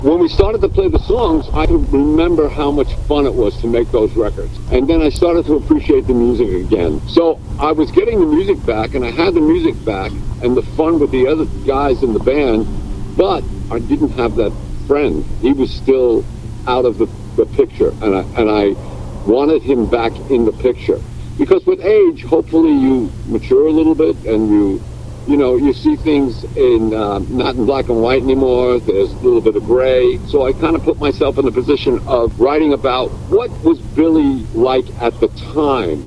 When we started to play the songs, I could remember how much fun it was to make those records. And then I started to appreciate the music again. So I was getting the music back, and I had the music back, and the fun with the other guys in the band, but I didn't have that friend. He was still out of the picture, and I wanted him back in the picture. Because with age, hopefully you mature a little bit, and you see things in not in black and white anymore. There's a little bit of gray. So I kind of put myself in the position of writing about what was Billy like at the time.